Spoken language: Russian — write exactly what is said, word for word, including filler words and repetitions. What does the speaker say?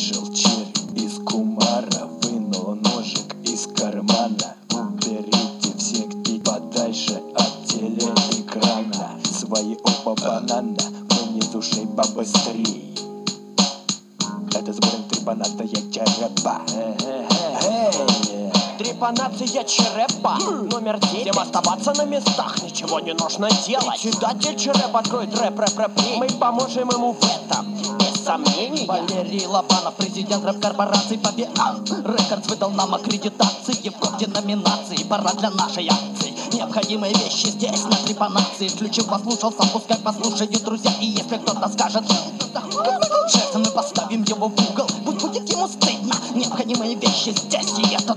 Вышел червь из кумара, вынул ножик из кармана. Уберите всех и подальше от телеэкрана. Свои оба банана, вниз ушей побыстрей. Это сбором трепанация черепа. Трепанация черепа номер девять. Всем оставаться на местах, ничего не нужно делать. Председатель череп откроет рэп рэп рэп Мы поможем ему в этом, без сомнений. Валерий Лобанов, президент рэп-корпорации Победа Рекордс выдал нам аккредитации в коде номинации. Пора для нашей акции. Необходимые вещи здесь на трепанации. Включил, послушал, сам пускай послушают друзья. И если кто-то скажет Джексон, мы поставим его в угол. Пусть будет ему стыдно. Необходимые вещи здесь, и это